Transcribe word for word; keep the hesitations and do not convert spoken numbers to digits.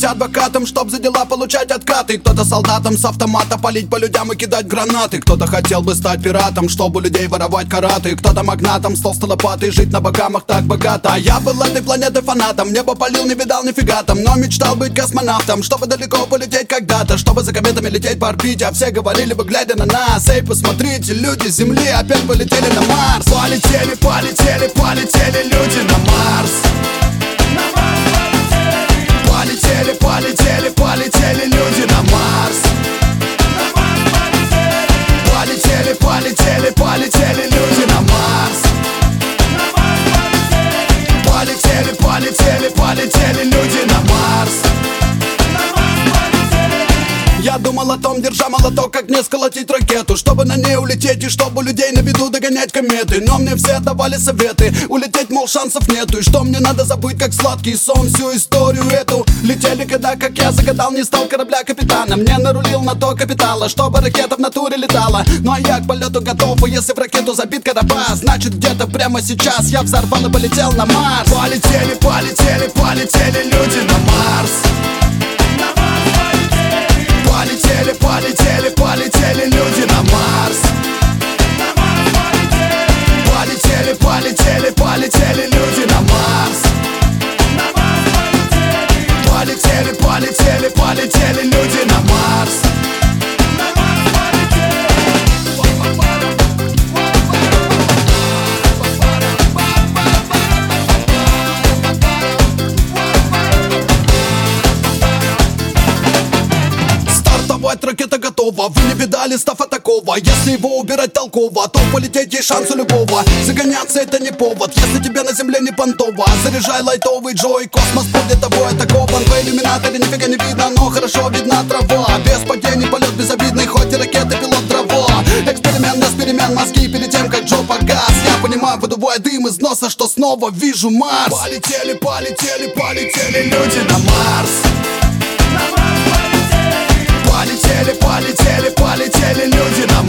адвокатом, чтоб за дела получать откаты. Кто-то солдатом с автомата палить по людям и кидать гранаты. Кто-то хотел бы стать пиратом, чтобы у людей воровать караты. Кто-то магнатом с толстой лопатой, жить на Багамах так богато. А я был этой планеты фанатом, небо палил, не видал нифига там. Но мечтал быть космонавтом, чтобы далеко полететь когда-то, чтобы за кометами лететь по орбите. А все говорили бы, глядя на нас: эй, посмотрите, люди с Земли опять полетели на Марс. Полетели, полетели, полетели люди на Марс. Полетели, полетели, полетели люди на Марс. Полетели, полетели, полетели люди на Марс. Полетели, полетели, полетели люди на Марс. Я думал о том, держа молоток, как мне сколотить ракету, чтобы на ней улететь и чтобы людей на виду догонять кометы. Но мне все давали советы, улететь, мол, шансов нету. И что мне надо забыть, как сладкий сон, всю историю эту. Летели, когда, как я загадал, не стал корабля капитаном. Мне нарулил на то капитала, чтобы ракета в натуре летала. Ну а я к полету готов, и если в ракету забит карабас, значит где-то прямо сейчас я взорвал и полетел на Марс. Полетели, полетели, полетели люди на Марс. Полетели, полетели, полетели люди на Марс. Полетели, полетели, полетели люди на Марс. Полетели, полетели, полетели люди на Марс. Ракета готова, вы не видали стафа такого. Если его убирать толково, то полететь есть шанс у любого. Загоняться это не повод, если тебе на земле не понтово. Заряжай лайтовый Джой, космос будет тобой атакован. В иллюминаторе нифига не видно, но хорошо видна трава. Без падений полет безобидный, хоть и ракеты пилот дрова. Эксперимент без перемен, мозги перед тем как Джо погас. Я понимаю, выдувая дым из носа, что снова вижу Марс. Полетели, полетели, полетели люди на Марс. Полетели, полетели, полетели люди на Марс.